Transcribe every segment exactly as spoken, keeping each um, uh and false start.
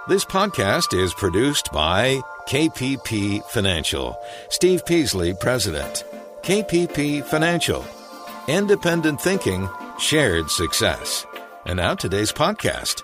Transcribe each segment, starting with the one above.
This podcast is produced by K P P Financial. Steve Peasley, President. K P P Financial. Independent thinking, shared success. And now today's podcast.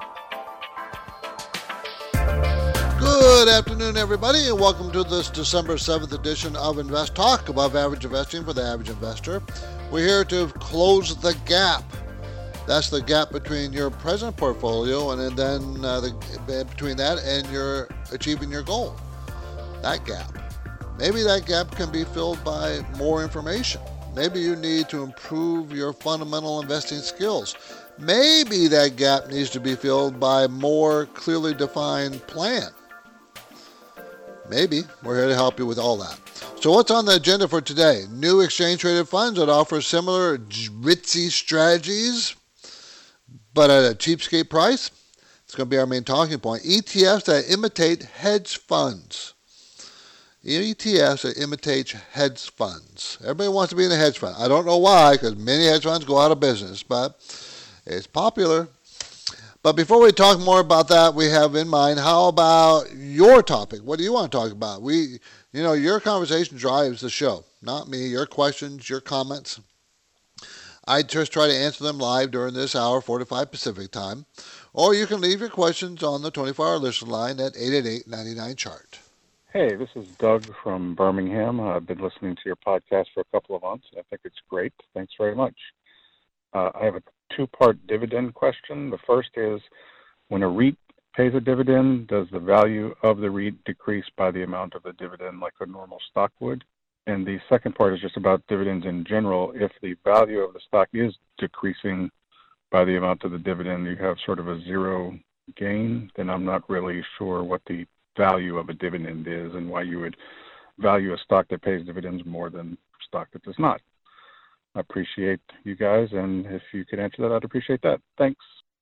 Good afternoon, everybody, and welcome to this December seventh edition of Invest Talk, above average investing for the average investor. We're here to close the gap. That's the gap between your present portfolio and then uh, the, between that and your achieving your goal. That gap. Maybe that gap can be filled by more information. Maybe you need to improve your fundamental investing skills. Maybe that gap needs to be filled by a more clearly defined plan. Maybe. We're here to help you with all that. So what's on the agenda for today? New exchange-traded funds that offer similar ritzy strategies, but at a cheapskate price. It's going to be our main talking point. E T Fs that imitate hedge funds. E T Fs that imitate hedge funds. Everybody wants to be in a hedge fund. I don't know why, because many hedge funds go out of business, but it's popular. But before we talk more about that, we have in mind, how about your topic? What do you want to talk about? We, you know, your conversation drives the show, not me. Your questions, your comments. I just try to answer them live during this hour, four to five Pacific time. Or you can leave your questions on the twenty-four hour listen line at eight eight eight, nine nine, chart. Hey, this is Doug from Birmingham. I've been listening to your podcast for a couple of months. I think it's great. Thanks very much. Uh, I have a two-part dividend question. The first is, when a REIT pays a dividend, does the value of the REIT decrease by the amount of the dividend like a normal stock would? And the second part is just about dividends in general. If the value of the stock is decreasing by the amount of the dividend, you have sort of a zero gain, then I'm not really sure what the value of a dividend is and why you would value a stock that pays dividends more than stock that does not. I appreciate you guys, and if you could answer that, I'd appreciate that. Thanks.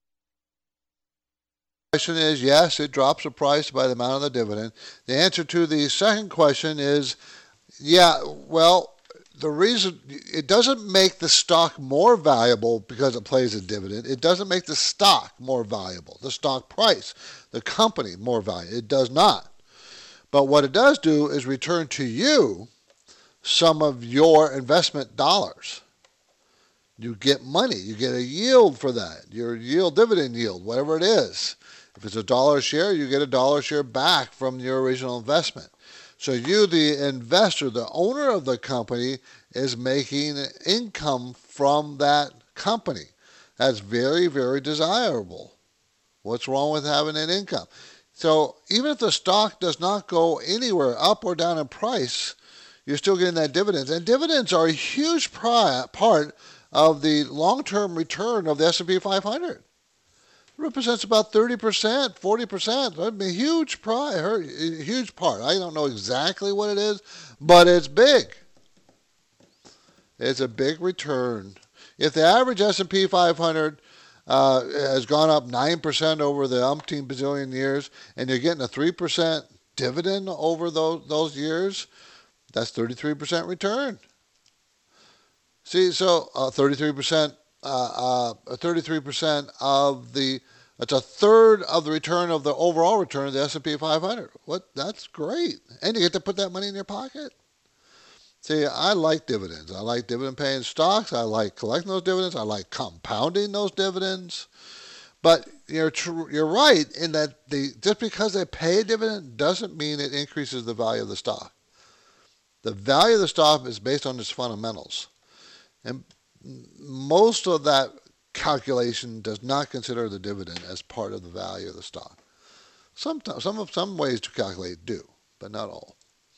The question is, yes, it drops the price by the amount of the dividend. The answer to the second question is, yeah, well, the reason, it doesn't make the stock more valuable because it pays a dividend. It doesn't make the stock more valuable, the stock price, the company more valuable. It does not. But what it does do is return to you some of your investment dollars. You get money. You get a yield for that. Your yield, dividend yield, whatever it is. If it's a dollar a share, you get a dollar share back from your original investment. So you, the investor, the owner of the company, is making income from that company. That's very, very desirable. What's wrong with having an income? So even if the stock does not go anywhere up or down in price, you're still getting that dividends. And dividends are a huge pri- part of the long-term return of the S and P five hundred. It represents about thirty percent, forty percent. That'd be a huge, pri- a huge part. I don't know exactly what it is, but it's big. It's a big return. If the average S and P five hundred uh, has gone up nine percent over the umpteen bazillion years, and you're getting a three percent dividend over those, those years, that's thirty-three percent return. See, so uh, thirty-three percent, uh, uh, thirty-three percent of the, that's a third of the return of the overall return of the S and P five hundred. What? That's great. And you get to put that money in your pocket. See, I like dividends. I like dividend-paying stocks. I like collecting those dividends. I like compounding those dividends. But you're tr- you're right in that the just because they pay a dividend doesn't mean it increases the value of the stock. The value of the stock is based on its fundamentals. And most of that calculation does not consider the dividend as part of the value of the stock. Sometimes, some of some ways to calculate do, but not all.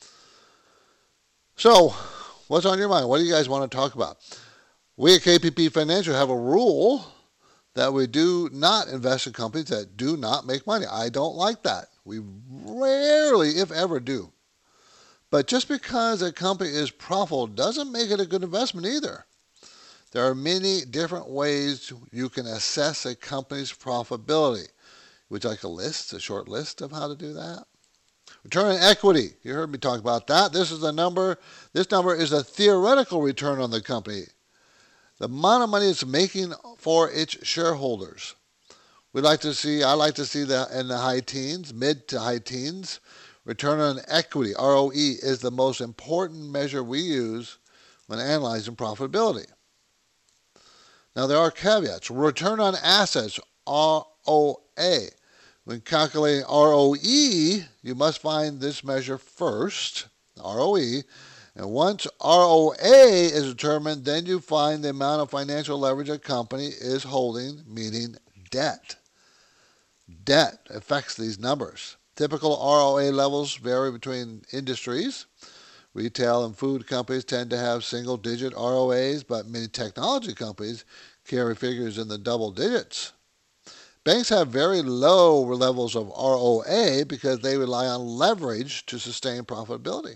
So, what's on your mind? What do you guys want to talk about? We at K P P Financial have a rule that we do not invest in companies that do not make money. I don't like that. We rarely, if ever, do. But just because a company is profitable doesn't make it a good investment either. There are many different ways you can assess a company's profitability. Would you like a list, a short list of how to do that? Return on equity. You heard me talk about that. This is the number. This number is a theoretical return on the company. The amount of money it's making for its shareholders. We'd like to see, I like to see that in the high teens, mid to high teens. Return on equity, R O E, is the most important measure we use when analyzing profitability. Now, there are caveats. Return on assets, R O A. When calculating R O E, you must find this measure first, R O E. And once R O A is determined, then you find the amount of financial leverage a company is holding, meaning debt. Debt affects these numbers. Typical R O A levels vary between industries. Retail and food companies tend to have single-digit R O As, but many technology companies carry figures in the double digits. Banks have very low levels of R O A because they rely on leverage to sustain profitability.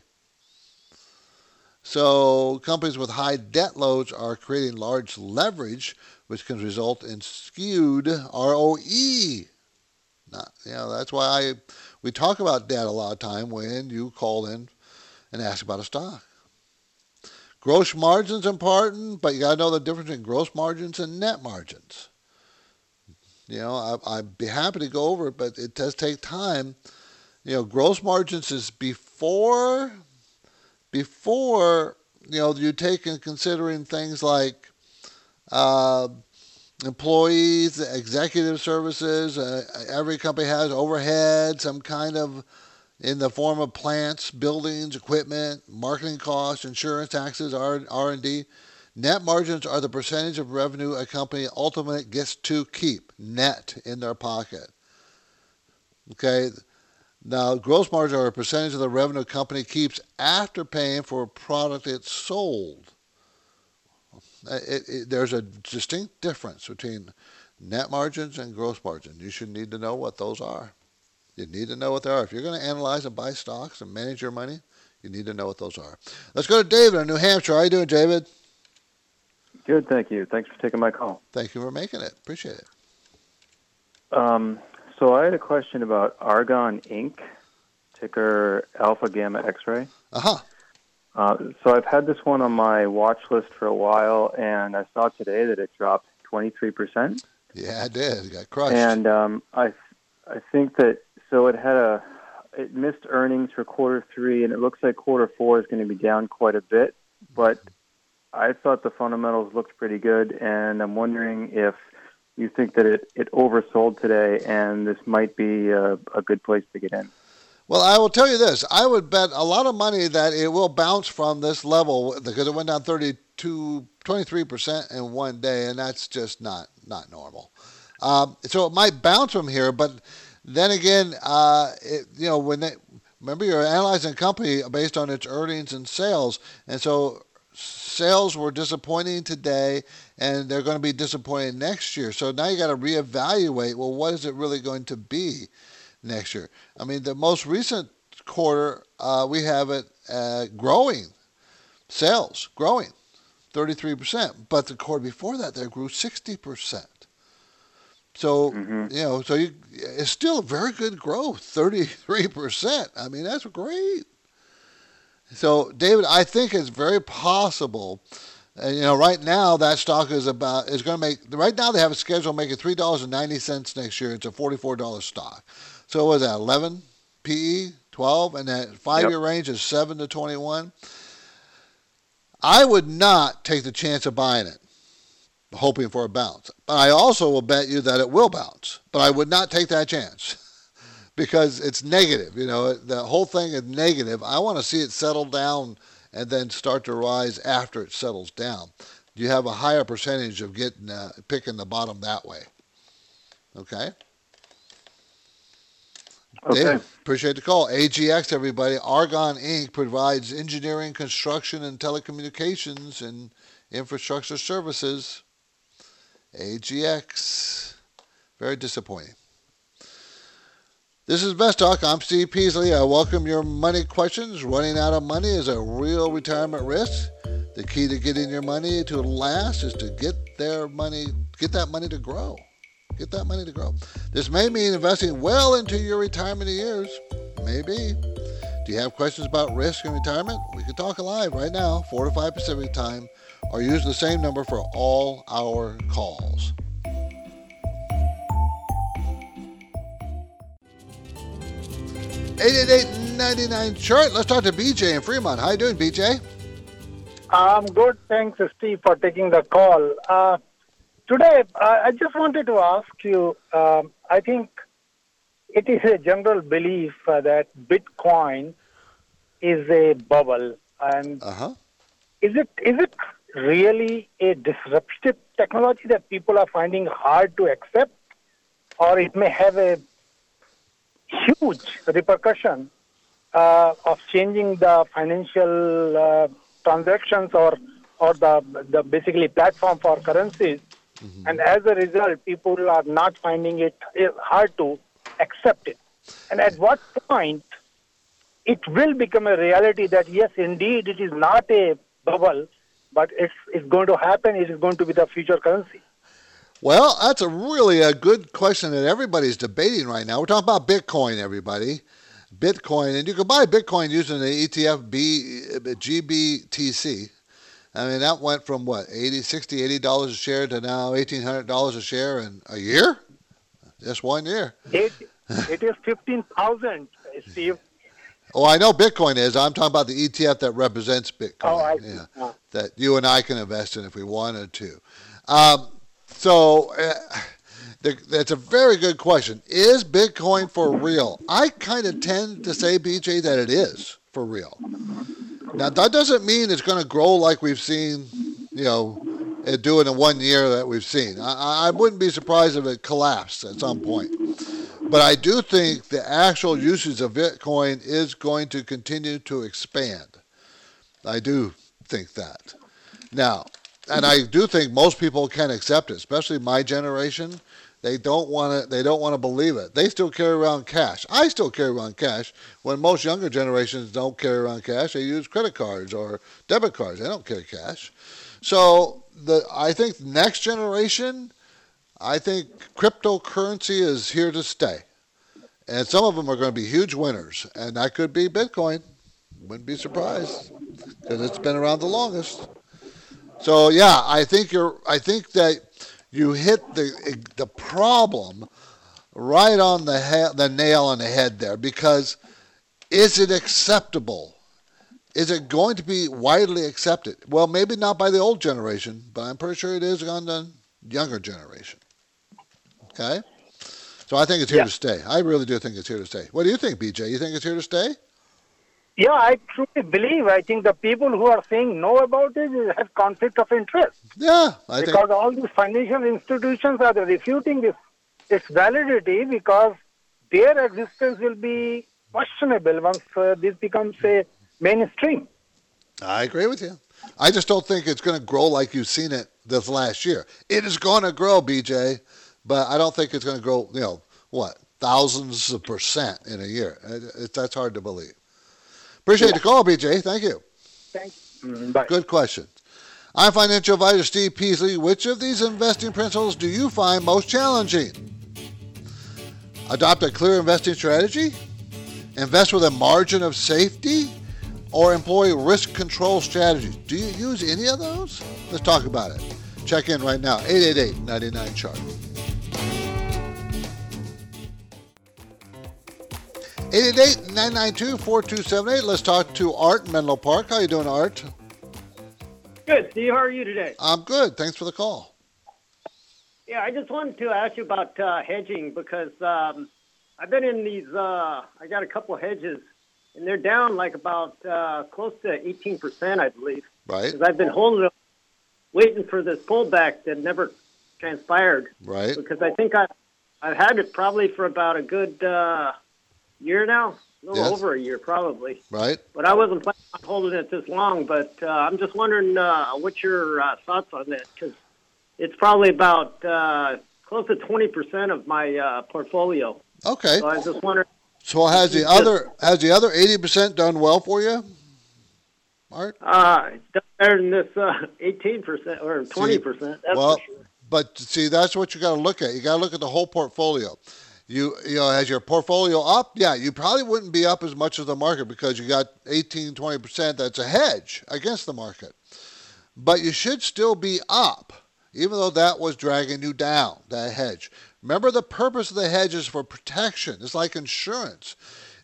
So companies with high debt loads are creating large leverage, which can result in skewed R O E. Not, you know, that's why I, we talk about debt a lot of time when you call in and ask about a stock. Gross margin's important, but you got to know the difference in gross margins and net margins. You know, I, I'd be happy to go over it, but it does take time. You know, gross margins is before, before, you know, you take in considering things like uh, employees, executive services. Uh, every company has overhead, some kind of, in the form of plants, buildings, equipment, marketing costs, insurance, taxes, R and D. Net margins are the percentage of revenue a company ultimately gets to keep, net, in their pocket. Okay, now gross margins are a percentage of the revenue a company keeps after paying for a product it's sold. It, it, there's a distinct difference between net margins and gross margins. You should need to know what those are. You need to know what they are. If you're going to analyze and buy stocks and manage your money, you need to know what those are. Let's go to David in New Hampshire. How are you doing, David? Good, thank you. Thanks for taking my call. Thank you for making it. Appreciate it. Um, so I had a question about Argon Incorporated, ticker Alpha Gamma X-Ray. Uh-huh. Uh, so I've had this one on my watch list for a while, and I saw today that it dropped twenty-three percent. Yeah, it did. It got crushed. And um, I, I think that, so it had a, it missed earnings for quarter three, and it looks like quarter four is going to be down quite a bit, but I thought the fundamentals looked pretty good, and I'm wondering if you think that it, it oversold today, and this might be a, a good place to get in. Well, I will tell you this. I would bet a lot of money that it will bounce from this level because it went down thirty-two, twenty-three percent in one day, and that's just not, not normal. Um, so it might bounce from here, but then again, uh, it, you know, when they, remember you're analyzing a company based on its earnings and sales, and so sales were disappointing today, and they're going to be disappointing next year. So now you got to reevaluate, well, what is it really going to be next year? I mean, the most recent quarter, uh, we have it uh, growing, sales growing thirty-three percent, but the quarter before that, they grew sixty percent. So, mm-hmm. you know, so you, it's still very good growth, thirty-three percent. I mean, that's great. So, David, I think it's very possible. Uh, you know, right now that stock is about is going to make. Right now they have a schedule making three dollars and ninety cents next year. It's a forty-four dollar stock. So, what is that? Eleven P E, twelve, and that five-year yep. range is seven to twenty-one. I would not take the chance of buying it, hoping for a bounce. But I also will bet you that it will bounce. But I would not take that chance. Because it's negative, you know, the whole thing is negative. I want to see it settle down and then start to rise after it settles down. You have a higher percentage of getting uh, picking the bottom that way. Okay? Okay. Dave, appreciate the call. A G X, everybody. Argon Incorporated provides engineering, construction, and telecommunications and infrastructure services. A G X. Very disappointing. This is Best Talk. I'm Steve Peasley. I welcome your money questions. Running out of money is a real retirement risk. The key to getting your money to last is to get their money, get that money to grow. Get that money to grow. This may mean investing well into your retirement years. Maybe. Do you have questions about risk in retirement? We can talk live right now, four to five Pacific time, or use the same number for all our calls. eight eight eight, nine nine, chart. Let's talk to B J in Fremont. How you doing, B J? I'm good. Thanks, Steve, for taking the call. Uh, today, uh, I just wanted to ask you, um, I think it is a general belief uh, that Bitcoin is a bubble. And Uh-huh. is it is it really a disruptive technology that people are finding hard to accept? Or it may have a huge repercussion uh, of changing the financial uh, transactions or or the the basically platform for currencies, mm-hmm. and as a result, people are not finding it hard to accept it. And at what point it will become a reality that yes, indeed, it is not a bubble, but it's it's going to happen. It is going to be the future currency. Well, that's a really a good question that everybody's debating right now. We're talking about Bitcoin, everybody. Bitcoin, and you can buy Bitcoin using the E T F B, G B T C. I mean, that went from what, eighty, sixty, eighty dollars a share to now eighteen hundred dollars a share in a year? Just one year. It, it is fifteen thousand, Steve. Oh, I know Bitcoin is. I'm talking about the E T F that represents Bitcoin. Oh, I see. Yeah, Oh. that you and I can invest in if we wanted to. Um, so uh, the, that's a very good question. Is Bitcoin for real? I kind of tend to say, B J, that it is for real. Now, that doesn't mean it's going to grow like we've seen, you know, it do in the one year that we've seen. I, I wouldn't be surprised if it collapsed at some point. But I do think the actual usage of Bitcoin is going to continue to expand. I do think that. Now, and I do think most people can accept it, especially my generation. They don't want to. They don't want to believe it. They still carry around cash. I still carry around cash. When most younger generations don't carry around cash, they use credit cards or debit cards. They don't carry cash. So the I think the next generation, I think cryptocurrency is here to stay, and some of them are going to be huge winners, and that could be Bitcoin. Wouldn't be surprised because it's been around the longest. So yeah, I think you're. I think that you hit the the problem right on the he- the nail on the head there. Because is it acceptable? Is it going to be widely accepted? Well, maybe not by the old generation, but I'm pretty sure it is on the younger generation. Okay, so I think it's here Yeah. to stay. I really do think it's here to stay. What do you think, B J? You think it's here to stay? Yeah, I truly believe. I think the people who are saying no about it have conflict of interest. Yeah, I because think. all these financial institutions are refuting this its validity because their existence will be questionable once uh, this becomes a mainstream. I agree with you. I just don't think it's going to grow like you've seen it this last year. It is going to grow, B J, but I don't think it's going to grow, you know, what, thousands of percent in a year. It, it, that's hard to believe. Appreciate the call, B J. Thank you. Thanks. Mm, bye. Good question. I'm financial advisor Steve Peasley. Which of these investing principles do you find most challenging? Adopt a clear investing strategy? Invest with a margin of safety? Or employ risk control strategies? Do you use any of those? Let's talk about it. Check in right now, eight eight eight, nine nine, chart. eight eight eight, nine nine two, four two seven eight. Let's talk to Art in Menlo Park. How you doing, Art? Good, Steve. How are you today? I'm good. Thanks for the call. Yeah, I just wanted to ask you about uh, hedging because um, I've been in these, uh, I got a couple of hedges, and they're down like about uh, close to eighteen percent, I believe. Right. Because I've been holding them, waiting for this pullback that never transpired. Right. Because I think I, I've had it probably for about a good uh, year now, a little Yes. over a year probably. Right. But I wasn't planning on holding it this long. But uh, I'm just wondering uh, what's your uh, thoughts on that? Because it's probably about uh, close to twenty percent of my uh, portfolio. Okay. So I was just wondering. So has the other has the other eighty percent done well for you, Art? Uh, it's done better than this uh, eighteen percent or twenty percent. That's well, for sure. but see, that's what you got to look at. You got to look at the whole portfolio. You you know, has your portfolio up? Yeah, you probably wouldn't be up as much as the market because you got eighteen, twenty percent that's a hedge against the market. But you should still be up, even though that was dragging you down, that hedge. Remember, the purpose of the hedge is for protection. It's like insurance.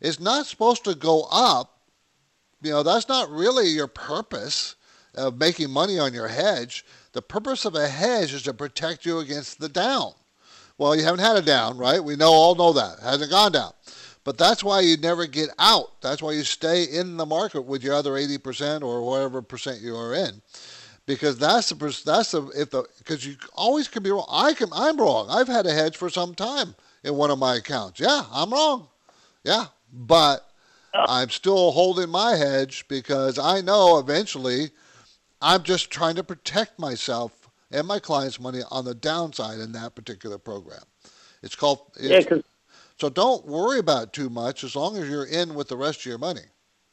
It's not supposed to go up. You know, that's not really your purpose of making money on your hedge. The purpose of a hedge is to protect you against the down. Well, you haven't had a down, right? We know all know that. It hasn't gone down. But that's why you never get out. That's why you stay in the market with your other eighty percent or whatever percent you are in. Because that's the that's the if the because you always can be wrong. I can I'm wrong. I've had a hedge for some time in one of my accounts. Yeah, I'm wrong. Yeah, but I'm still holding my hedge because I know eventually I'm just trying to protect myself and my clients' money on the downside in that particular program. It's called. It's, Yeah, so don't worry about it too much as long as you're in with the rest of your money.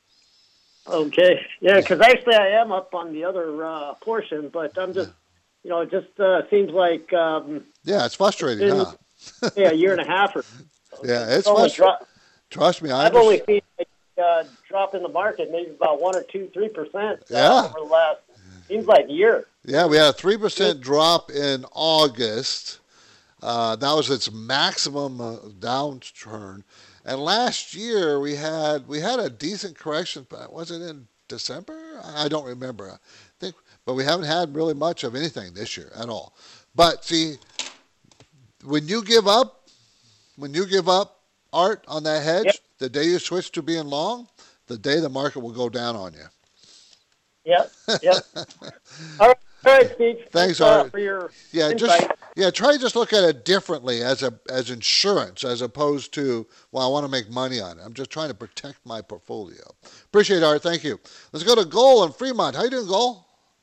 okay. Yeah, because actually I am up on the other uh, portion, but I'm just, you know, it just uh, seems like, um, Yeah, it's frustrating, in, huh? yeah, a year and a half or so. Yeah, it's only frustrating. dro- Trust me, I I've only understand. seen a uh, drop in the market, maybe about one or two, three percent uh, Yeah. over the last, seems like a year. Yeah, we had a three percent drop in August. Uh, that was its maximum uh, downturn. And last year we had we had a decent correction, but was it in December? I don't remember. I think, but we haven't had really much of anything this year at all. But see, when you give up, when you give up, Art, on that hedge, Yep. the day you switch to being long, the day the market will go down on you. Yep, yep. All right, all right, Steve. Thanks, uh, Art. for your Yeah, insight. just yeah, try to just look at it differently as a as insurance as opposed to, well, I want to make money on it. I'm just trying to protect my portfolio. Appreciate it, Art. Thank you. Let's go to Goal in Fremont. How you doing, Goal?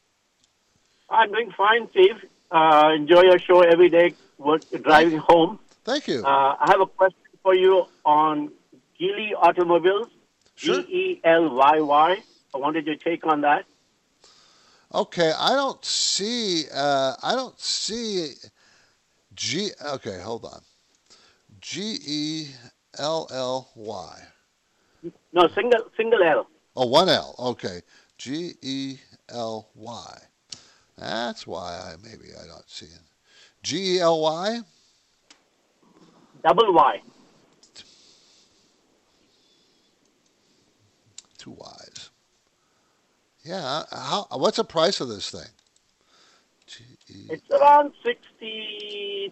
I'm doing fine, Steve. Uh, enjoy your show every day, work, driving home. Thank you. Uh, I have a question for you on Geely Automobiles, Sure. G E L Y Y. I wanted your take on that. Okay, I don't see. Uh, I don't see. G. Okay, hold on. G E L L Y. No, single single L. Oh, one L. Okay. G E L Y. That's why I maybe I don't see it. G E L Y. Double Y. Two Y's. Yeah. How? What's the price of this thing? G E. It's around sixty-three,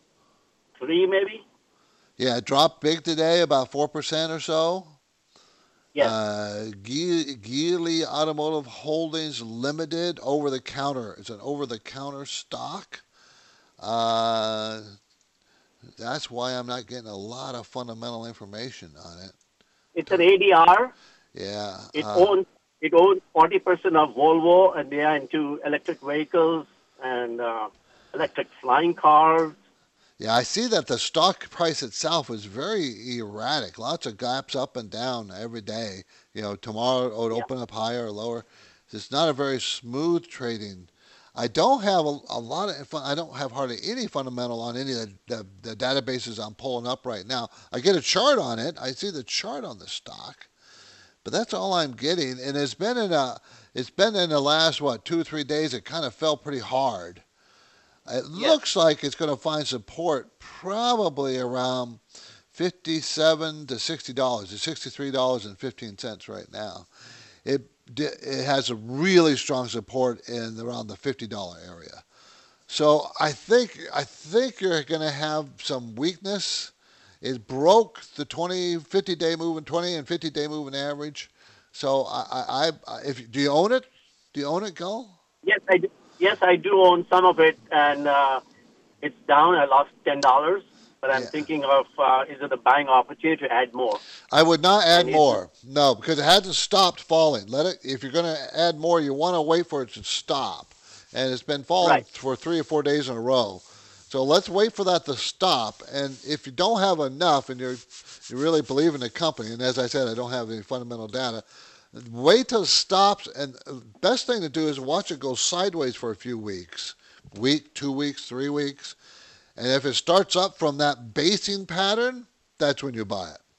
maybe. Yeah, it dropped big today, about four percent or so. Yes. Uh, Ge- Geely Automotive Holdings Limited, over the counter. It's an over the counter stock. Uh, that's why I'm not getting a lot of fundamental information on it. It's an A D R. Yeah. It uh, owns it owns forty percent of Volvo, and they are into electric vehicles and uh, electric flying cars. Yeah, I see that the stock price itself is very erratic. Lots of gaps up and down every day. You know, tomorrow it would Yeah. open up higher or lower. It's not a very smooth trading. I don't have a, a lot of. I don't have hardly any fundamental on any of the, the, the databases I'm pulling up right now. I get a chart on it. I see the chart on the stock, but that's all I'm getting. And it's been in a. It's been in the last what two or three days. It kind of fell pretty hard. It Yes. looks like it's going to find support probably around fifty-seven to sixty dollars. It's sixty-three dollars and fifteen cents right now. It it has a really strong support in around the fifty dollars area. So I think I think you're going to have some weakness. It broke the twenty, fifty-day moving twenty and fifty-day moving average. So I, I, I if do you own it? Do you own it, Gull? Yes, I do. Yes, I do own some of it, and uh, it's down. I lost ten dollars, but I'm Yeah. thinking of uh, is it a buying opportunity to add more? I would not add And it- more. No, because it hasn't stopped falling. Let it. If you're going to add more, you want to wait for it to stop. And it's been falling Right. for three or four days in a row. So let's wait for that to stop. And if you don't have enough, and you're you really believe in the company, and as I said, I don't have any fundamental data. Wait till it stops, and the best thing to do is watch it go sideways for a few weeks, week, two weeks, three weeks, and if it starts up from that basing pattern, that's when you buy it.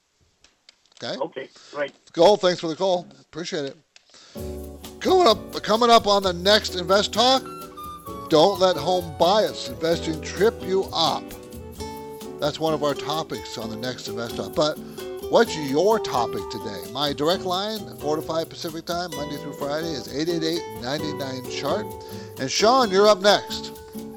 Okay? Okay, right. Gold, thanks for the call. Appreciate it. Coming up, coming up on the next Invest Talk, don't let home bias investing trip you up. That's one of our topics on the next Invest Talk. But What's your topic today? My direct line, four to five Pacific time, Monday through Friday, is eight eight eight, nine nine, C H A R T. And Sean, you're up next.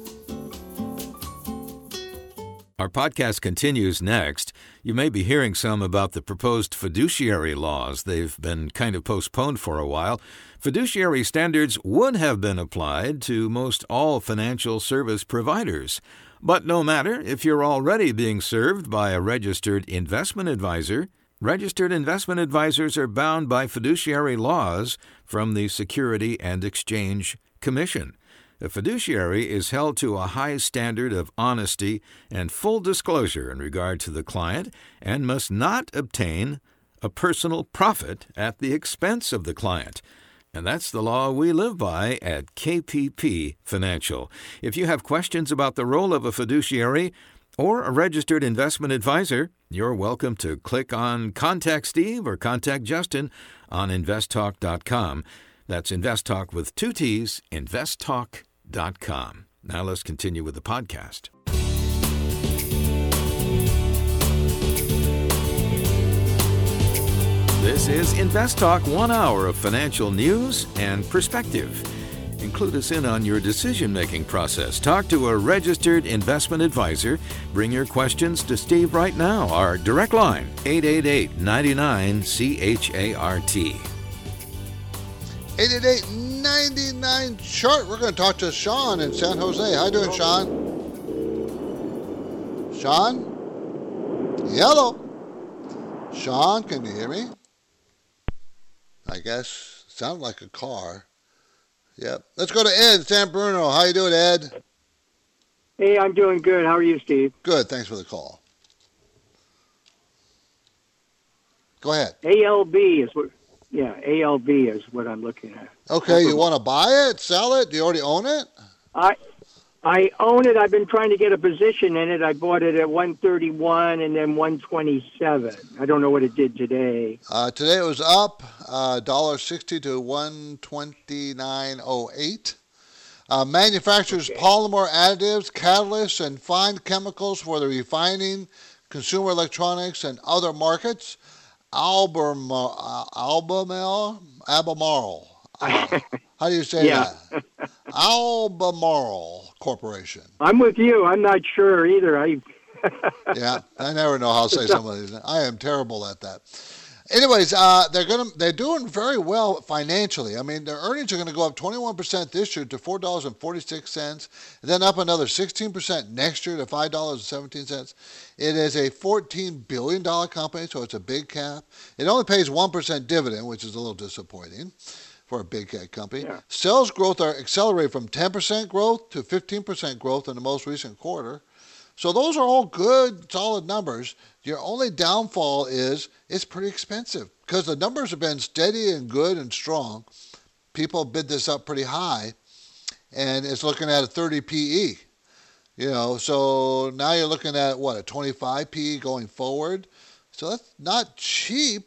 Our podcast continues next. You may be hearing some about the proposed fiduciary laws. They've been kind of postponed for a while. Fiduciary standards would have been applied to most all financial service providers. But no matter if you're already being served by a registered investment advisor, registered investment advisors are bound by fiduciary laws from the Security and Exchange Commission. A fiduciary is held to a high standard of honesty and full disclosure in regard to the client and must not obtain a personal profit at the expense of the client. And that's the law we live by at K P P Financial. If you have questions about the role of a fiduciary or a registered investment advisor, you're welcome to click on Contact Steve or Contact Justin on invest talk dot com. That's InvestTalk with two T's, invest talk dot com. Now let's continue with the podcast. This is Invest Talk, one hour of financial news and perspective. Include us in on your decision-making process. Talk to a registered investment advisor. Bring your questions to Steve right now. Our direct line, eight eight eight, nine nine, C H A R T. eight eight eight, nine nine, C H A R T. We're going to talk to Sean in San Jose. How you doing, Sean? Sean? Hello? Sean, can you hear me? I guess. Sounded like a car. Yep. Let's go to Ed in San Bruno. How you doing, Ed? Hey, I'm doing good. How are you, Steve? Good. Thanks for the call. Go ahead. A L B is what, yeah, A L B is what I'm looking at. Okay, you want to buy it, sell it? Do you already own it? I I own it. I've been trying to get a position in it. I bought it at one thirty-one and then one twenty-seven. I don't know what it did today. Uh, today it was up uh, one dollar sixty to one twenty-nine oh eight. Uh, manufactures okay. polymer additives, catalysts, and fine chemicals for the refining, consumer electronics, and other markets. Albemarle, uh, Albemarle, Albemarle. Uh, how do you say yeah. that? Albemarle Corporation. I'm with you. I'm not sure either. I. yeah, I never know how to say some of these. I am terrible at that. Anyways, uh, they're gonna they're doing very well financially. I mean, their earnings are going to go up twenty-one percent this year to four dollars and forty-six cents, and then up another sixteen percent next year to five dollars and seventeen cents. It is a fourteen billion dollars company, so it's a big cap. It only pays one percent dividend, which is a little disappointing for a big cap company. Yeah. Sales growth are accelerated from ten percent growth to fifteen percent growth in the most recent quarter. So those are all good, solid numbers. Your only downfall is it's pretty expensive because the numbers have been steady and good and strong. People bid this up pretty high, and it's looking at a thirty P E. You know, so now you're looking at, what, a twenty-five P E going forward? So that's not cheap.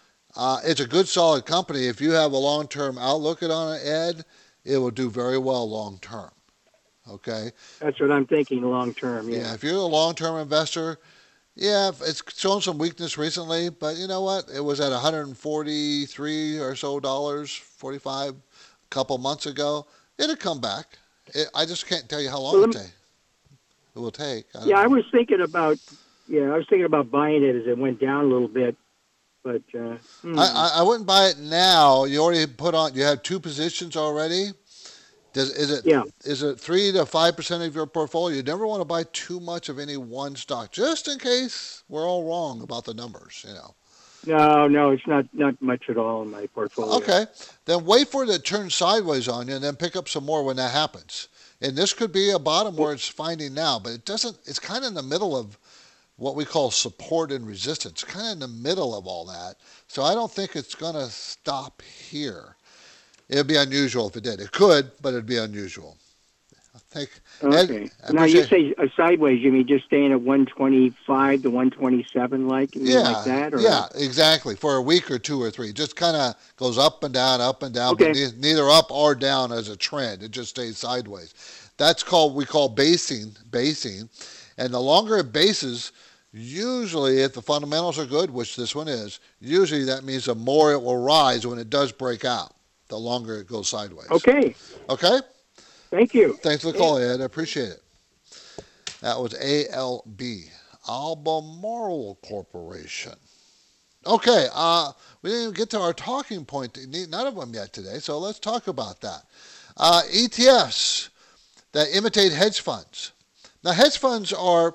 Uh, it's a good, solid company. If you have a long-term outlook on it, Ed, it will do very well long-term. Okay? That's what I'm thinking long-term, yeah. Yeah, if you're a long-term investor, yeah, it's shown some weakness recently, but you know what? It was at one hundred forty-three or so dollars, forty-five, a couple months ago. It'll come back. It, I just can't tell you how long well, it, take, it will take. I yeah, know. I was thinking about, yeah, I was thinking about buying it as it went down a little bit. But uh, hmm. I, I wouldn't buy it now. You already put on. You have two positions already. Does is it? Yeah. Is it three to five percent of your portfolio? You never want to buy too much of any one stock, just in case we're all wrong about the numbers. You know. No, no, it's not not much at all in my portfolio. Okay, then wait for it to turn sideways on you, and then pick up some more when that happens. And this could be a bottom where it's finding now, but it doesn't. It's kind of in the middle of what we call support and resistance, kind of in the middle of all that. So I don't think it's going to stop here. It would be unusual if it did. It could, but it would be unusual. I think. Okay. Ed, I now you say uh, sideways, you mean just staying at one twenty-five to one twenty-seven, like, yeah, like that? Or? Yeah, exactly. For a week or two or three. Just kind of goes up and down, up and down, okay. but neither up or down as a trend. It just stays sideways. That's called, we call basing, basing. And the longer it bases, Usually, if the fundamentals are good, which this one is, usually that means the more it will rise when it does break out, the longer it goes sideways. Okay. Okay? Thank you. Thanks for the call, Ed. I appreciate it. That was A L B, Albemarle Corporation. Okay, uh, we didn't even get to our talking point, none of them yet today, so let's talk about that. Uh, E T Fs that imitate hedge funds. Now, hedge funds are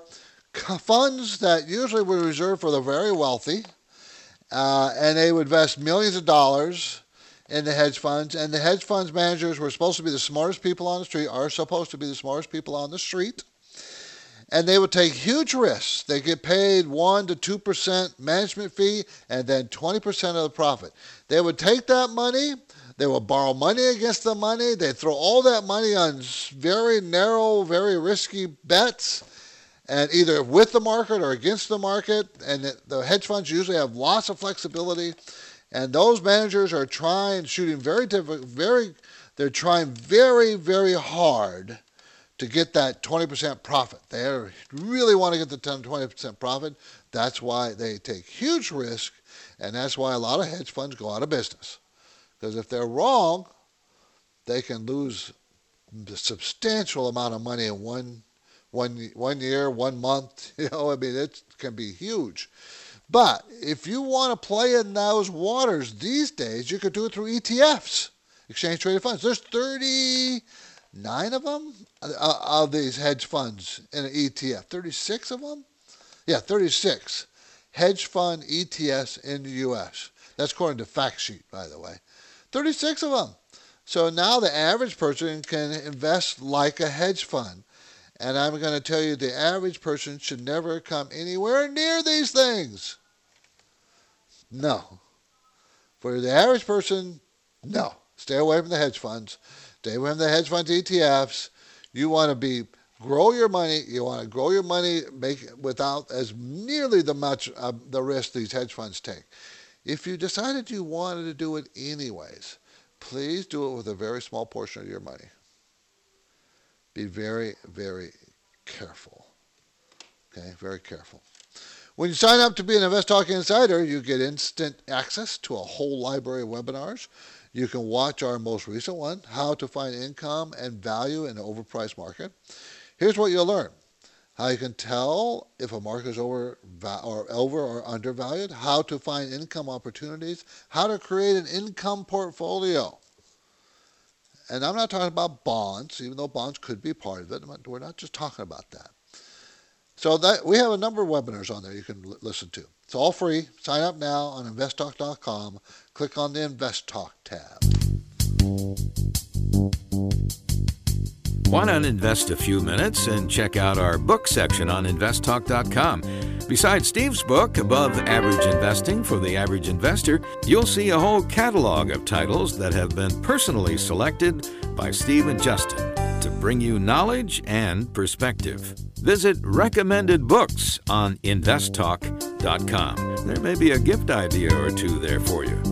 funds that usually were reserved for the very wealthy, uh, and they would invest millions of dollars in the hedge funds, and the hedge funds managers were supposed to be the smartest people on the street, are supposed to be the smartest people on the street, and they would take huge risks. They get paid one to two percent management fee and then twenty percent of the profit. They would take that money, they would borrow money against the money, they'd throw all that money on very narrow, very risky bets, and either with the market or against the market, and the hedge funds usually have lots of flexibility, and those managers are trying, shooting very, very, they're trying very, very hard to get that twenty percent profit. They really want to get the ten, twenty percent profit. That's why they take huge risk, and that's why a lot of hedge funds go out of business. Because if they're wrong, they can lose a substantial amount of money in one, one, one year, one month. You know, I mean, it can be huge. But if you want to play in those waters these days, you could do it through E T Fs, exchange traded funds. There's thirty-nine of them uh, of these hedge funds in an E T F. thirty-six of them? Yeah, thirty-six hedge fund E T Fs in the U S. That's according to Fact Sheet, by the way. thirty-six of them. So now the average person can invest like a hedge fund. And I'm going to tell you the average person should never come anywhere near these things. No. For the average person, no. Stay away from the hedge funds. Stay away from the hedge funds, E T Fs. You want to be grow your money. You want to grow your money make without as nearly the much uh, the risk these hedge funds take. If you decided you wanted to do it anyways, please do it with a very small portion of your money. Be very, very careful. Okay, very careful. When you sign up to be an InvestTalk Insider, you get instant access to a whole library of webinars. You can watch our most recent one, How to Find Income and Value in an Overpriced Market. Here's what you'll learn. How you can tell if a market is over or over or undervalued, how to find income opportunities, how to create an income portfolio. And I'm not talking about bonds, even though bonds could be part of it. We're not just talking about that. So that we have a number of webinars on there you can l- listen to. It's all free. Sign up now on invest talk dot com. Click on the InvestTalk tab. Why not invest a few minutes and check out our book section on invest talk dot com? Besides Steve's book, Above Average Investing for the Average Investor, you'll see a whole catalog of titles that have been personally selected by Steve and Justin to bring you knowledge and perspective. Visit Recommended Books on invest talk dot com. There may be a gift idea or two there for you.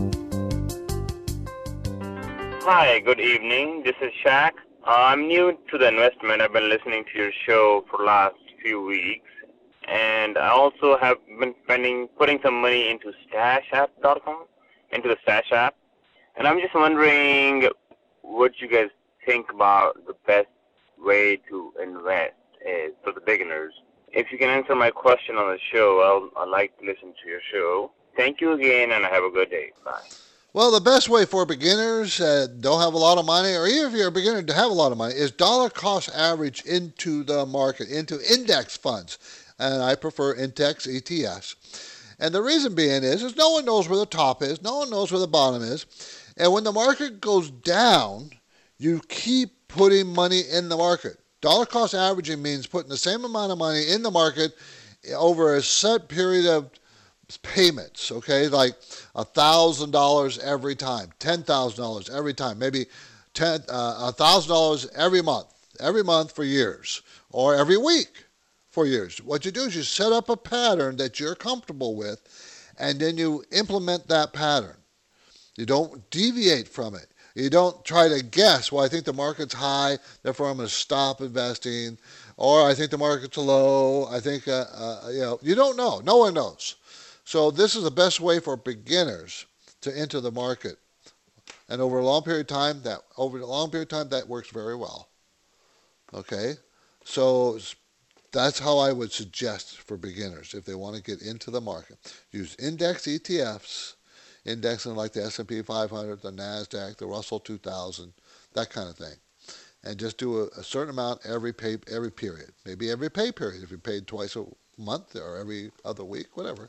Hi, good evening. This is Shaq. Uh, I'm new to the investment. I've been listening to your show for the last few weeks. And I also have been spending, putting some money into stash app dot com, into the Stash app. And I'm just wondering what you guys think about the best way to invest is for the beginners. If you can answer my question on the show, I'll, I'd like to listen to your show. Thank you again, and have a good day. Bye. Well, the best way for beginners uh, don't have a lot of money, or even if you're a beginner to have a lot of money, is dollar cost average into the market, into index funds. And I prefer index E T Fs. And the reason being is, is no one knows where the top is, no one knows where the bottom is. And when the market goes down, you keep putting money in the market. Dollar cost averaging means putting the same amount of money in the market over a set period of payments, okay, like one thousand dollars every time, ten thousand dollars every time, maybe ten, uh, one thousand dollars every month, every month for years, or every week for years. What you do is you set up a pattern that you're comfortable with, and then you implement that pattern. You don't deviate from it. You don't try to guess, well, I think the market's high, therefore I'm going to stop investing, or I think the market's low. I think, uh, uh, you know, you don't know. No one knows. So this is the best way for beginners to enter the market. And over a long period of time, that over a long period of time, that works very well. Okay, so that's how I would suggest for beginners if they want to get into the market. Use index E T Fs, indexing like the S and P five hundred, the NASDAQ, the Russell two thousand, that kind of thing. And just do a, a certain amount every pay, every period. Maybe every pay period if you paid twice a month or every other week, whatever.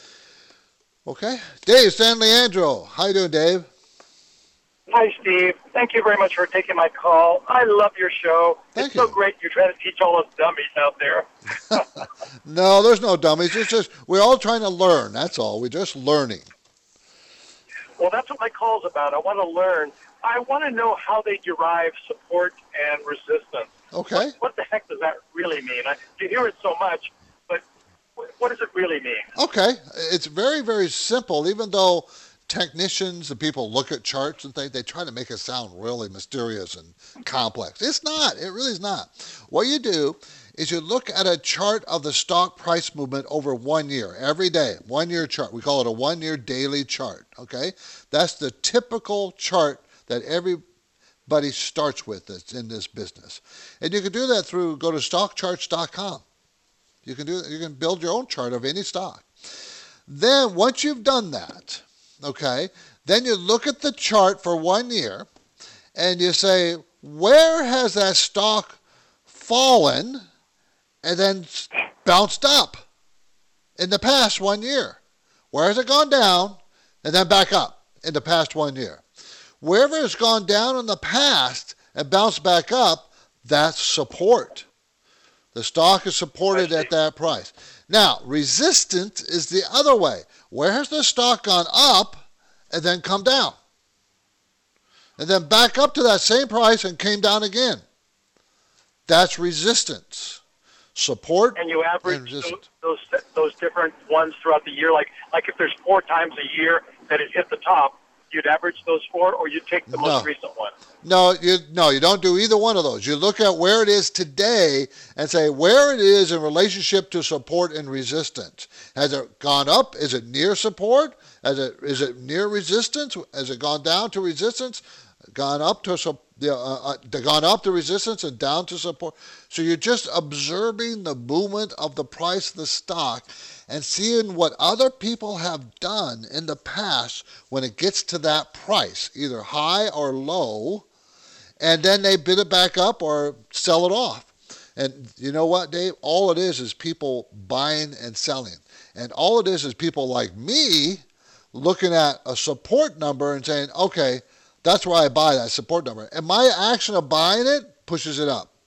Okay, Dave San Leandro. How you doing, Dave? Hi, Steve. Thank you very much for taking my call. I love your show. Thank it's you. so great you're trying to teach all us dummies out there. No, there's no dummies. It's just we're all trying to learn. That's all. We're just learning. Well, that's what my call's about. I want to learn. I want to know how they derive support and resistance. Okay. What, what the heck does that really mean? I, you hear it so much, but what, what does it really mean? Okay. It's very, very simple, even though technicians and people look at charts and think they try to make it sound really mysterious and complex. It's not. It really is not. What you do is you look at a chart of the stock price movement over one year, every day, one-year chart. We call it a one-year daily chart, okay? That's the typical chart that everybody starts with that's in this business. And you can do that through, go to stock charts dot com. You can do you can build your own chart of any stock. Then once you've done that, okay, then you look at the chart for one year and you say, where has that stock fallen and then bounced up in the past one year? Where has it gone down and then back up in the past one year? Wherever it's gone down in the past and bounced back up, that's support. The stock is supported at that price. Now, resistance is the other way. Where has the stock gone up and then come down? And then back up to that same price and came down again. That's resistance. Support and you average and those, those those different ones throughout the year. Like like if there's four times a year that it hit the top, you'd average those four, or you'd take the No. most recent one. No, you no, you don't do either one of those. You look at where it is today and say where it is in relationship to support and resistance. Has it gone up? Is it near support? Has it is it near resistance? Has it gone down to resistance? Gone up to support? Uh, uh, gone up to resistance and down to support. So you're just observing the movement of the price of the stock and seeing what other people have done in the past when it gets to that price, either high or low, and then they bid it back up or sell it off. And you know what, Dave? All it is is people buying and selling. And all it is is people like me looking at a support number and saying, okay, that's where I buy that support number. And my action of buying it pushes it up.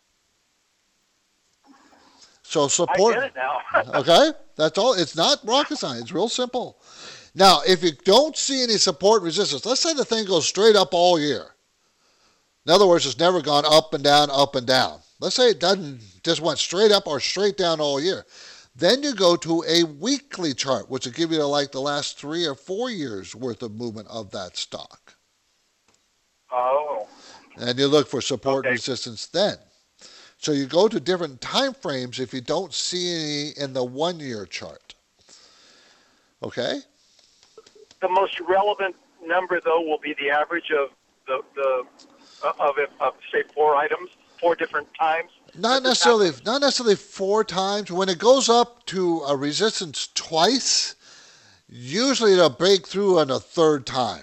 So support. I get it now. Okay? That's all. It's not rocket science. It's real simple. Now, if you don't see any support resistance, let's say the thing goes straight up all year. In other words, it's never gone up and down, up and down. Let's say it doesn't just went straight up or straight down all year. Then you go to a weekly chart, which will give you like the last three or four years worth of movement of that stock. Oh. And you look for support Okay. and resistance then. So you go to different time frames if you don't see any in the one-year chart. Okay? The most relevant number, though, will be the average of the the of, of say four items, four different times. Not necessarily, not necessarily four times. When it goes up to a resistance twice, usually it'll break through on a third time.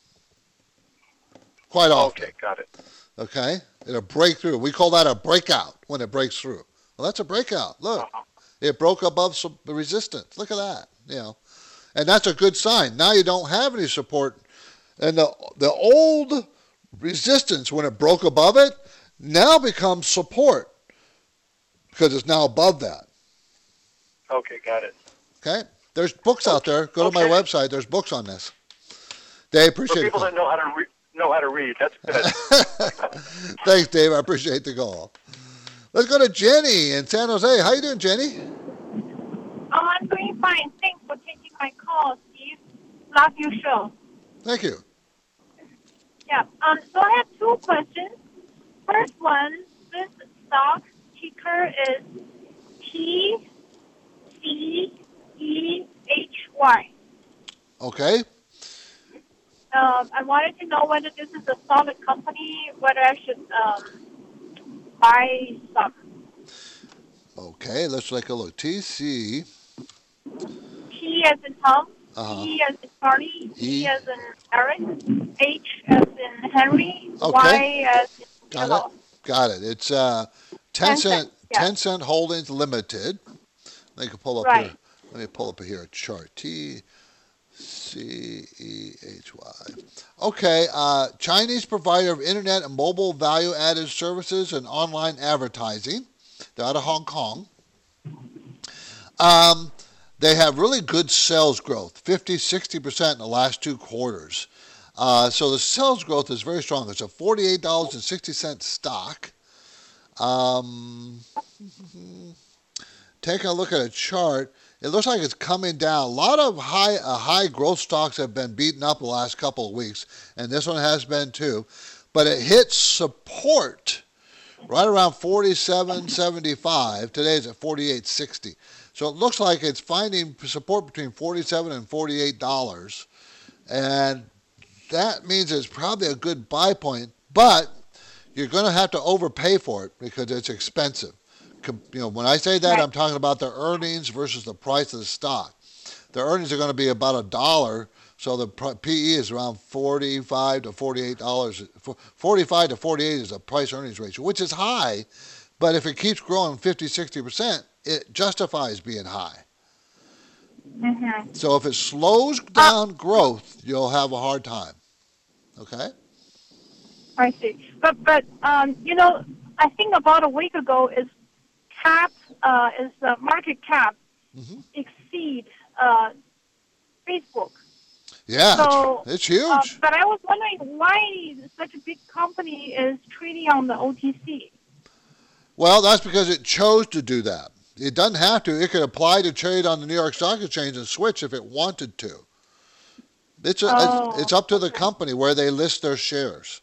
Quite often. Okay, got it. Okay? It'll break through. We call that a breakout when it breaks through. Well, that's a breakout. Look, Uh-huh. it broke above some resistance. Look at that. You know, and that's a good sign. Now you don't have any support, and the the old resistance when it broke above it now becomes support because it's now above that. Okay, got it. Okay? There's books out there. Go to my Okay. website. There's books on this. They For appreciate people it. that know how to re- know how to read, that's good. Thanks, Dave. I appreciate the call. Let's go to Jenny in San Jose. How you doing, Jenny? Oh, I'm doing fine. Thanks for taking my call, Steve. Love your show. Thank you. Yeah. Um. So I have two questions. First one, this stock, T ticker is T C E H Y. Okay. Um, I wanted to know whether this is a solid company, whether I should um, buy stock. Okay, let's take a look. T C. T as in Tom, Uh-huh. E as in Charlie, E. E as in Eric, H as in Henry, Okay. Y as in Got Yellow. it. Got it. It's uh, Tencent, Tencent, yeah. Tencent Holdings Limited. Let me pull up Right. here. Let me pull up here a chart. T C E H Y. Okay, uh, Chinese provider of internet and mobile value-added services and online advertising. They're out of Hong Kong. Um, they have really good sales growth, fifty, sixty percent in the last two quarters. Uh, so the sales growth is very strong. It's a forty-eight dollars and sixty cents stock. Um, taking a look at a chart, it looks like it's coming down. A lot of high uh, high growth stocks have been beaten up the last couple of weeks, and this one has been too. But it hits support right around forty-seven seventy-five. Today is at forty-eight sixty. So it looks like it's finding support between forty-seven and forty-eight dollars, and that means it's probably a good buy point. But you're going to have to overpay for it because it's expensive. Com- You know, when I say that, Right. I'm talking about the earnings versus the price of the stock. The earnings are going to be about a dollar, so the pr- P E is around forty-five to forty-eight dollars. forty-five to forty-eight is a price earnings ratio, which is high, but if it keeps growing fifty, sixty percent, it justifies being high. Mm-hmm. So if it slows down growth, you'll have a hard time. Okay? I see. But but um, you know, I think about a week ago is cap uh, is the market cap Mhm. exceed uh, Facebook. Yeah, So, it's, it's huge. Uh, but I was wondering why such a big company is trading on the O T C. Well, that's because it chose to do that. It doesn't have to. It could apply to trade on the New York Stock Exchange and switch if it wanted to. It's, a, Oh, it's, it's up to the okay. company where they list their shares.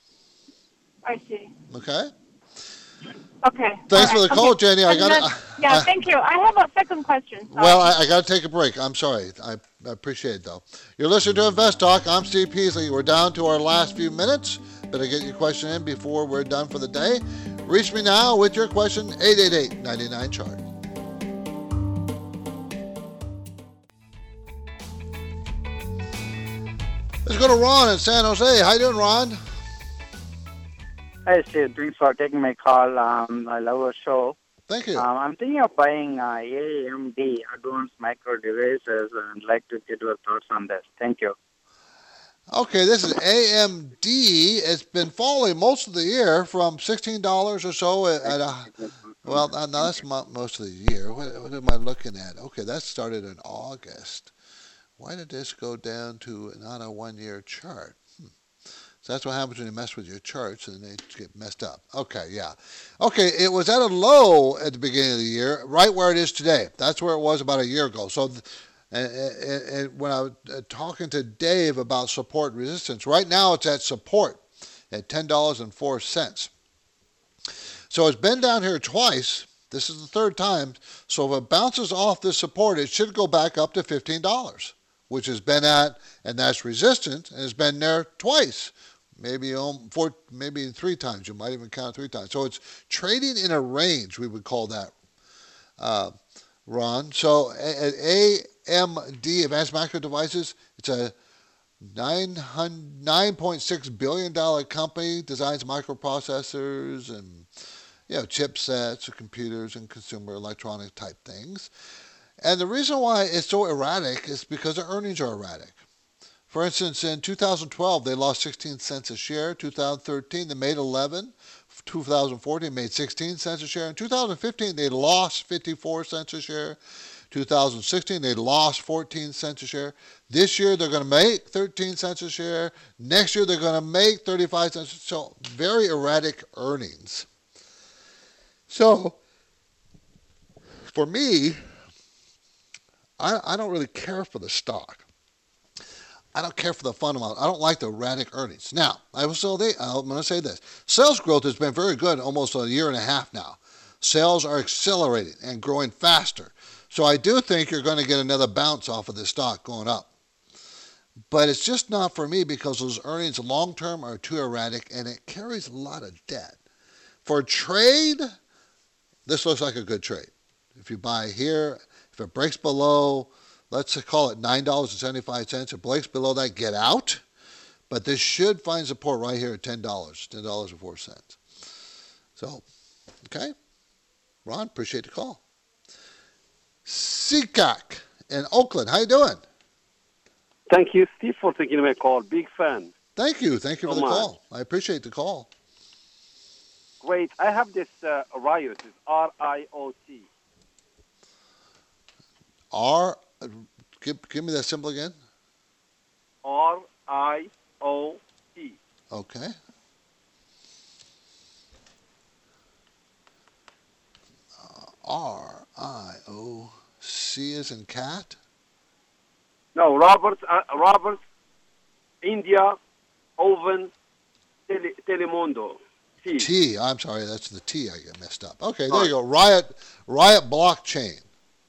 I see. Okay? Okay. Thanks All for the right. call, Okay. Jenny. I And got then- Yeah, I, thank you. I have a second question. Sorry. Well, I, I got to take a break. I'm sorry. I, I appreciate it, though. You're listening to Invest Talk. I'm Steve Peasley. We're down to our last few minutes. Better get your question in before we're done for the day. Reach me now with your question, eight eight eight, nine nine, C H A R T. Let's go to Ron in San Jose. How you doing, Ron? Hi, Steve. Thanks for taking my call. Um, I love your show. Thank you. Um, I'm thinking of buying uh, A M D, Advanced Micro Devices, and I'd like to get your thoughts on this. Thank you. Okay, this is A M D. It's been falling most of the year from sixteen dollars or so at, at a, well, no, that's mo- most of the year. What, what am I looking at? Okay, that started in August. Why did this go down to not a one-year chart? Hmm. So that's what happens when you mess with your charts and they get messed up. Okay, yeah. Okay, it was at a low at the beginning of the year, right where it is today. That's where it was about a year ago. So, th- and, and, and when I was uh, talking to Dave about support and resistance, right now it's at support at ten dollars and four cents. So it's been down here twice. This is the third time. So if it bounces off this support, it should go back up to fifteen dollars, which has been at, and that's resistance, and has been there twice. Maybe um, four, maybe three times. You might even count three times. So it's trading in a range, we would call that, uh, Ron. So at A M D, Advanced Micro Devices, it's a nine point six billion dollars company, designs microprocessors and you know chipsets, computers, and consumer electronic type things. And the reason why it's so erratic is because the earnings are erratic. For instance, in two thousand twelve, they lost sixteen cents a share. two thousand thirteen, they made eleven. two thousand fourteen, made sixteen cents a share. In two thousand fifteen, they lost fifty-four cents a share. two thousand sixteen, they lost fourteen cents a share. This year, they're going to make thirteen cents a share. Next year, they're going to make thirty-five cents. So very erratic earnings. So for me, I, I don't really care for the stock. I don't care for the fundamental. I don't like the erratic earnings. Now, I will say, I'm going to say this. Sales growth has been very good almost a year and a half now. Sales are accelerating and growing faster. So I do think you're going to get another bounce off of this stock going up. But it's just not for me because those earnings long-term are too erratic and it carries a lot of debt. For trade, this looks like a good trade. If you buy here, if it breaks below, let's call it nine dollars and seventy-five cents, if it breaks below that, get out. But this should find support right here at ten dollars, ten dollars and four cents. So, okay. Ron, appreciate the call. Seacock in Oakland, how you doing? Thank you, Steve, for taking my call. Big fan. Thank you. Thank you so for the much. call. I appreciate the call. Great. I have this uh, Riot. It's R I O T. R, give, give me that symbol again. R I O T. Okay. Uh, R I O C as in cat? No, Robert, uh, Robert, India, Oven, Tele, Telemundo. T. T. I'm sorry, that's the T I get messed up. Okay, there Right. you go. Riot, Riot blockchain.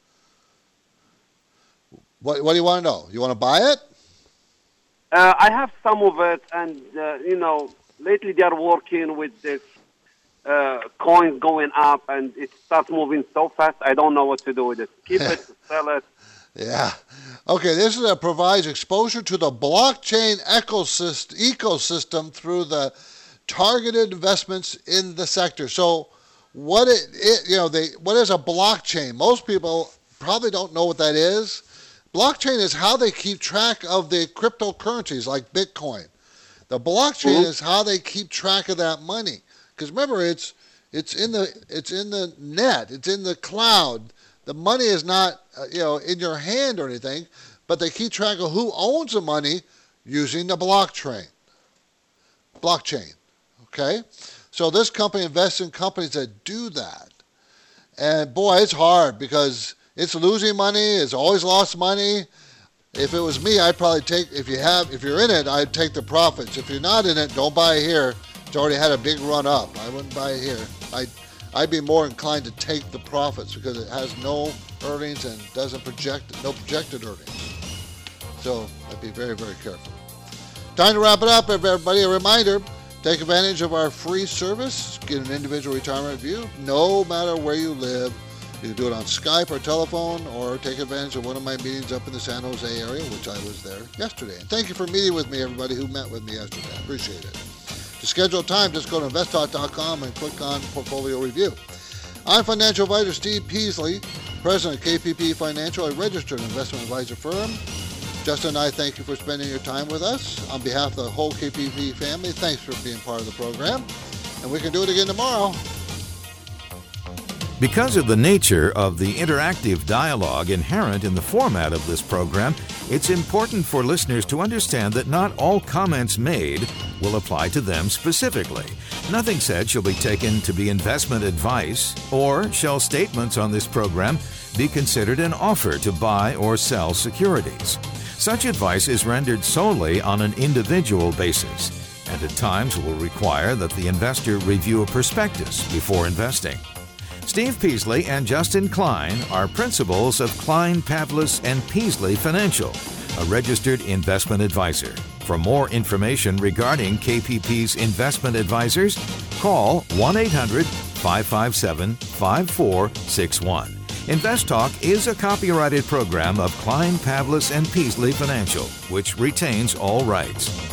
What, what do you want to know? You want to buy it? Uh, I have some of it, and, uh, you know, lately they are working with this uh, coins going up, and it starts moving so fast, I don't know what to do with it. Keep it, sell it. Yeah. Okay, this is a provides exposure to the blockchain ecosystem, ecosystem through the targeted investments in the sector. So what it, it you know, they what is a blockchain? Most people probably don't know what that is. Blockchain is how they keep track of the cryptocurrencies like Bitcoin. The blockchain Mm-hmm. is how they keep track of that money. Because remember, it's it's in the it's in the net, it's in the cloud. The money is not uh, you know in your hand or anything, but they keep track of who owns the money using the blockchain. Blockchain, okay? So this company invests in companies that do that. And boy, it's hard because it's losing money. It's always lost money. If it was me, I'd probably take, if you have, if you're in it, I'd take the profits. If you're not in it, don't buy it here. It's already had a big run up. I wouldn't buy it here. I'd, I'd be more inclined to take the profits because it has no earnings and doesn't project, no projected earnings. So I'd be very, very careful. Time to wrap it up, everybody. A reminder, take advantage of our free service. Get an individual retirement review no matter where you live. You can do it on Skype or telephone, or take advantage of one of my meetings up in the San Jose area, which I was there yesterday. And thank you for meeting with me, everybody who met with me yesterday. I appreciate it. To schedule time, just go to invest talk dot com and click on Portfolio Review. I'm financial advisor Steve Peasley, president of K P P Financial, a registered investment advisor firm. Justin and I thank you for spending your time with us. On behalf of the whole K P P family, thanks for being part of the program. And we can do it again tomorrow. Because of the nature of the interactive dialogue inherent in the format of this program, it's important for listeners to understand that not all comments made will apply to them specifically. Nothing said shall be taken to be investment advice, or shall statements on this program be considered an offer to buy or sell securities. Such advice is rendered solely on an individual basis, and at times will require that the investor review a prospectus before investing. Steve Peasley and Justin Klein are principals of Klein, Pavlis and Peasley Financial, a registered investment advisor. For more information regarding K P P's investment advisors, call one eight hundred, five five seven, five four six one. Invest Talk is a copyrighted program of Klein, Pavlis and Peasley Financial, which retains all rights.